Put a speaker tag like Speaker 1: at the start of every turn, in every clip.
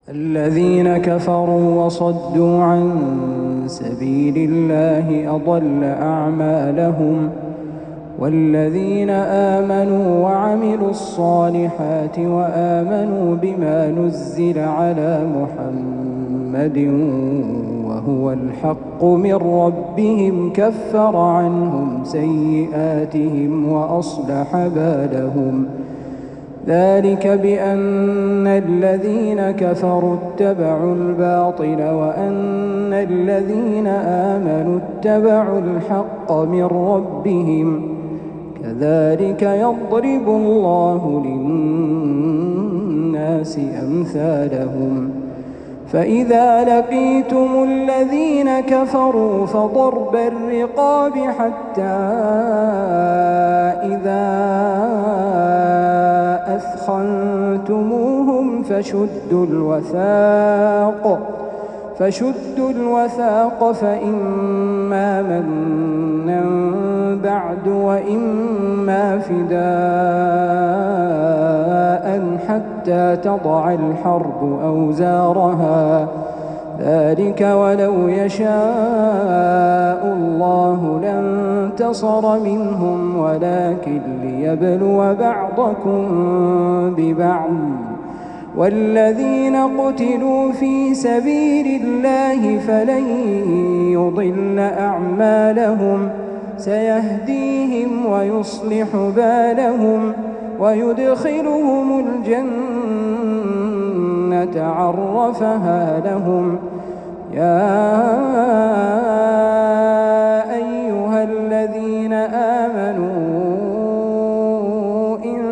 Speaker 1: الذين كفروا وصدوا عن سبيل الله أضل أعمالهم والذين آمنوا وعملوا الصالحات وآمنوا بما نزل على محمد وهو الحق من ربهم كفر عنهم سيئاتهم وأصلح بالهم ذلك بأن الذين كفروا اتبعوا الباطل وأن الذين آمنوا اتبعوا الحق من ربهم كذلك يضرب الله للناس أمثالهم فإذا لقيتم الذين كفروا فضرب الرقاب حتى إذا أثخنتموهم فشدوا الوثاق فإما منا بعد وإما فداء حتى تضع الحرب أوزارها ذلك ولو يشاء الله لانتصر منهم ولكن ليبلو بعضكم ببعض والذين قتلوا في سبيل الله فلن يضل أعمالهم سيهديهم ويصلح بالهم ويدخلهم الجنة عرفها لهم يا أيها الذين آمنوا إن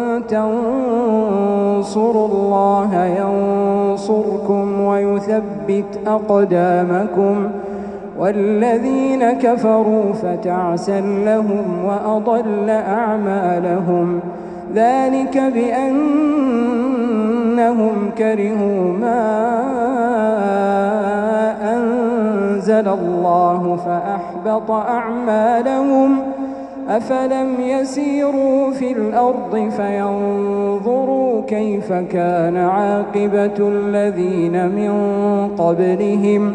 Speaker 1: تنصروا الله ينصركم ويثبت أقدامكم والذين كفروا فتعسا لهم وأضل أعمالهم ذلك بأنهم كرهوا ما أنزل الله فأحبط أعمالهم أفلم يسيروا في الأرض فينظروا كيف كان عاقبة الذين من قبلهم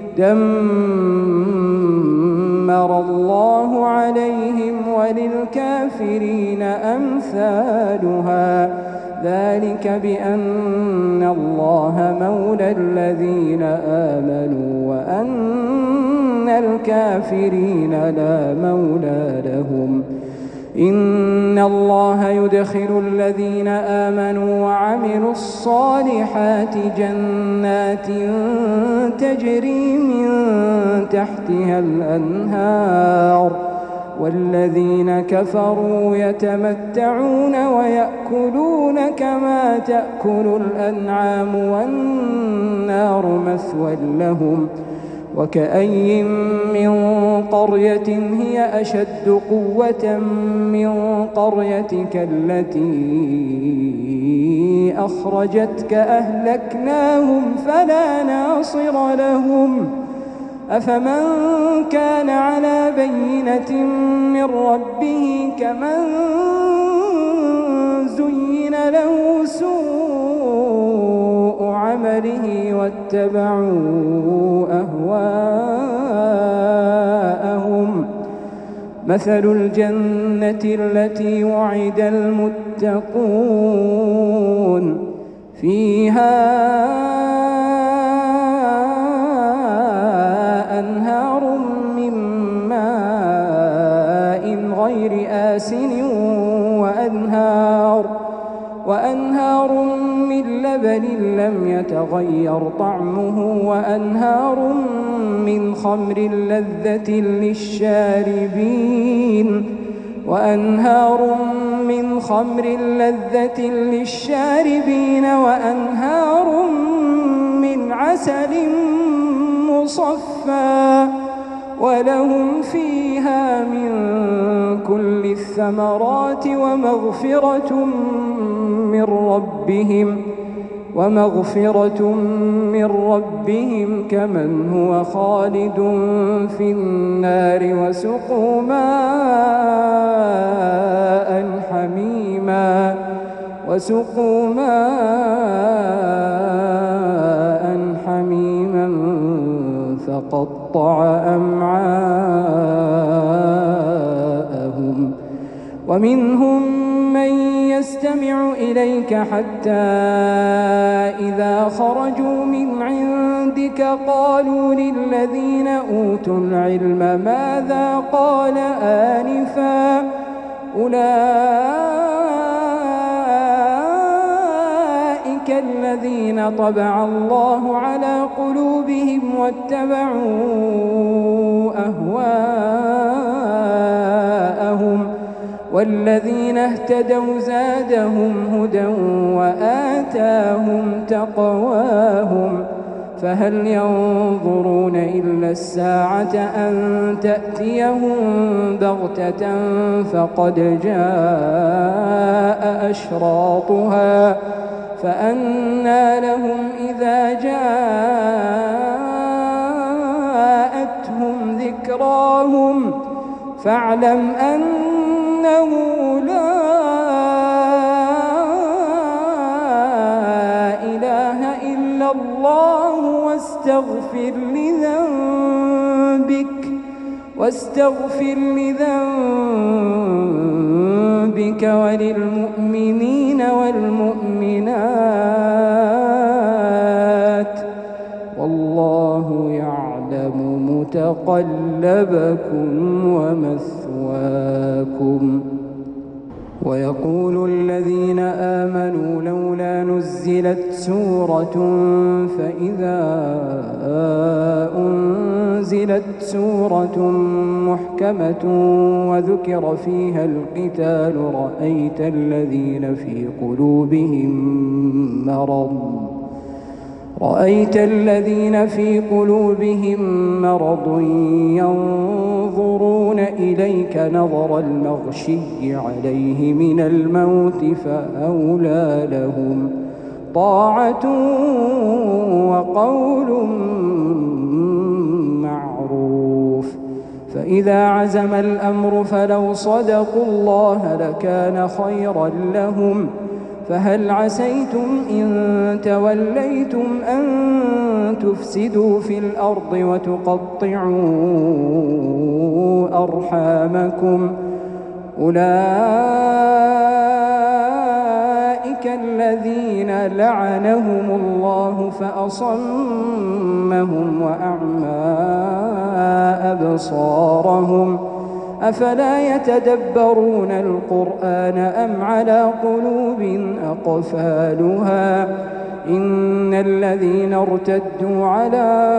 Speaker 1: دمر الله عليهم وللكافرين أمثالها ذلك بأن الله مولى الذين آمنوا وأن الكافرين لا مولى لهم إن الله يدخل الذين آمنوا وعملوا الصالحات جنات تجري من تحتها الأنهار والذين كفروا يتمتعون ويأكلون كما تأكل الأنعام والنار مثوى لهم وكأي من قرية هي أشد قوة من قريتك التي أخرجتك أهلكناهم فلا ناصر لهم أفمن كان على بينة من ربه كمن زين له سوء عمله واتبعوا أهواءهم مثل الجنة التي وعد المتقون فيها أنهار من ماء غير آسن وأنهار من لبن لم يتغير طعمه من خمر لذة للشاربين وأنهار من عسل مصفى ولهم فيها من كل الثمرات ومغفرة من ربهم كمن هو خالد في النار وسقوا ماء حميما وسقوا ماء وتقطع أمعاءهم ومنهم من يستمع إليك حتى إذا خرجوا من عندك قالوا للذين أوتوا العلم ماذا قال آنفا أولئك الذين طبع الله على قلوبهم واتبعوا أهواءهم والذين اهتدوا زادهم هدى وآتاهم تقواهم فهل ينظرون إلا الساعة أن تأتيهم بغتة فقد جاء أشراطها فأنى لهم إذا جاءتهم ذكراهم فاعلم أنه لا إله إلا الله واستغفر لذنبك وللمؤمنين والمؤمنات والله يعلم متقلبكم ومثواكم ويقول الذين آمنوا لولا نزلت سورة فإذا أنزلت سورة محكمة وذكر فيها القتال رأيت الذين في قلوبهم مرض ينظرون إليك نظر المغشي عليه من الموت فأولى لهم طاعة وقول معروف فإذا عزم الأمر فلو صدقوا الله لكان خيرا لهم فهل عسيتم إن توليتم أن تفسدوا في الأرض وتقطعوا أرحامكم أولئك الذين لعنهم الله فأصمهم وأعمى أبصارهم أفلا يتدبرون القرآن أم على قلوب أقفالها إن الذين ارتدوا على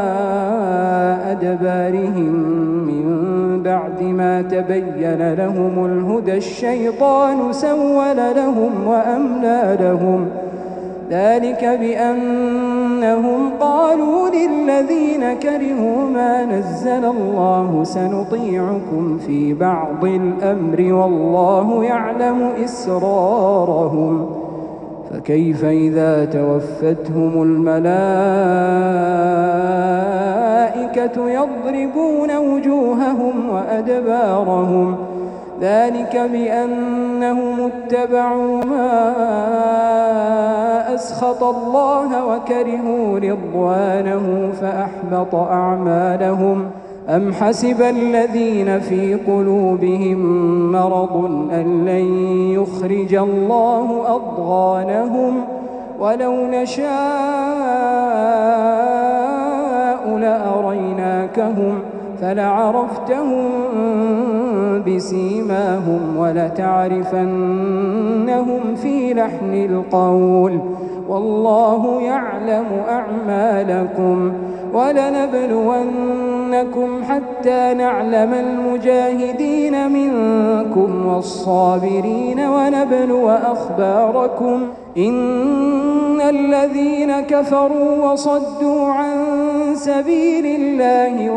Speaker 1: أدبارهم من بعد ما تبين لهم الهدى الشيطان سول لهم وأملى لهم ذلك بأنهم قالوا للذين كرهوا ما نزل الله سنطيعكم في بعض الأمر والله يعلم إسرارهم فكيف إذا توفتهم الملائكة يضربون وجوههم وأدبارهم ذلك بأنهم اتبعوا ما أسخط الله وكرهوا رضوانه فأحبط أعمالهم أم حسب الذين في قلوبهم مرض أن لن يخرج الله أضغانهم ولو نشاء لأريناكهم فلعرفتهم بسيماهم ولتعرفنهم في لحن القول والله يعلم أعمالكم ولنبلونكم حتى نعلم المجاهدين منكم والصابرين ونبلو أخباركم إن الذين كفروا وصدوا عن سبيل الله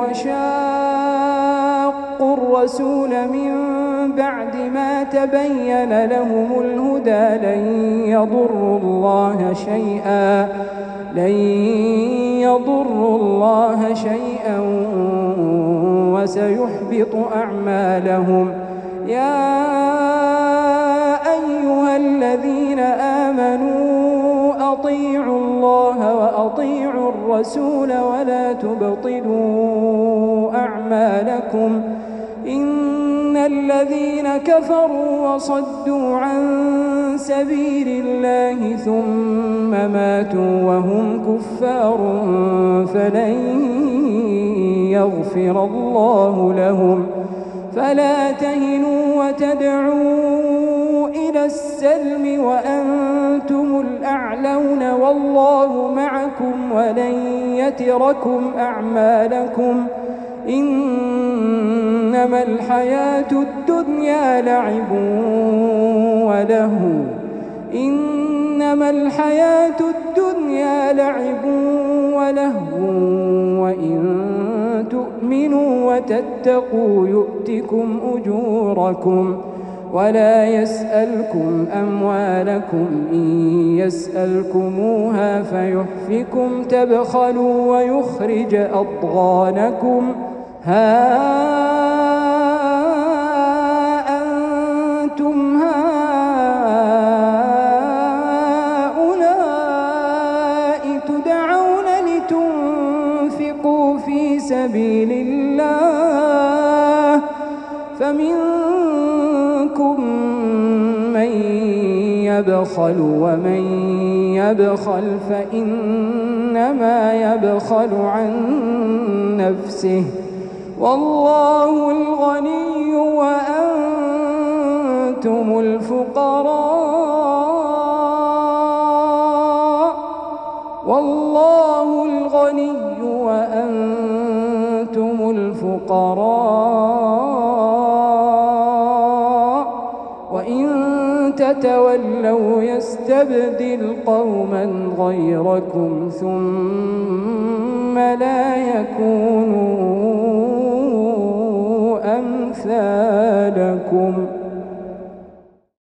Speaker 1: وشاقوا الرسول من بعد ما تبين لهم الهدى لن يضروا الله شيئا وسيحبط أعمالهم يا أيها الذين آمنوا أطيعوا الله الله وأطيعوا الرسول ولا تبطلوا أعمالكم إن الذين كفروا وصدوا عن سبيل الله ثم ماتوا وهم كفار فلن يغفر الله لهم فلا تهنوا وتدعوا إلى السلم وأنتم الأعلون والله معكم ولن يتركم أعمالكم إنما الحياة الدنيا لعب ولهو وإن تؤمنوا وتتقوا يؤتكم أجوركم ولا يسألكم أموالكم إن يسألكموها فيحفكم تبخلوا ويخرج أضغانكم ها أنتم هؤلاء تدعون لتنفقوا في سبيل الله فمنكم من يبخل ومن يبخل فإنما يبخل عن نفسه والله الغني وأنتم الفقراء والله الغني وأنتم الفقراء وإن تتولوا يستبدل قوما غيركم ثم لا يكونوا أمثالكم